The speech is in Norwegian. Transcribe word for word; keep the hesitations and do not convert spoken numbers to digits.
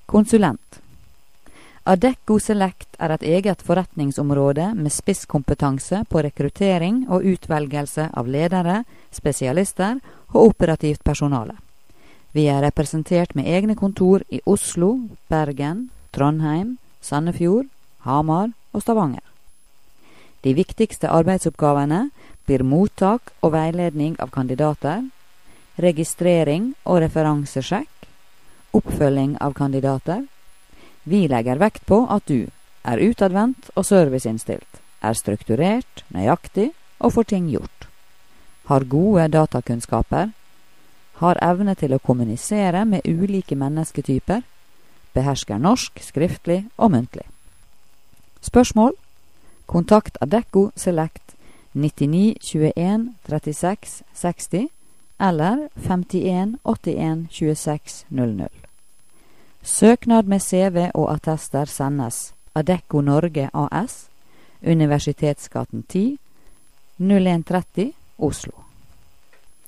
Konsulent. Adecco Select er et eget forretningsområde med spisskompetanse på rekruttering og utvelgelse av ledere, spesialister og operativt personale. Vi er representert med egne kontor i Oslo, Bergen, Trondheim, Sandefjord, Hamar og Stavanger. De viktigste arbeidsoppgavene blir mottak og veiledning av kandidater, registrering og referansesjekk, oppfølging av kandidater. Vi legger vekt på at du er utadvendt og serviceinnstilt, er strukturert, nøyaktig og får ting gjort. Har gode datakunnskaper, har evne til å kommunisere med ulike mennesketyper, behersker norsk, skriftlig og muntlig. Spørsmål? Kontakt Adecco Select nittini tjueen trettiseks seksti eller femtien åttien tjueseks null null. Søknad med C V og attester sendes Adecco Norge A S, Universitetsgaten ti, null en tretti, Oslo.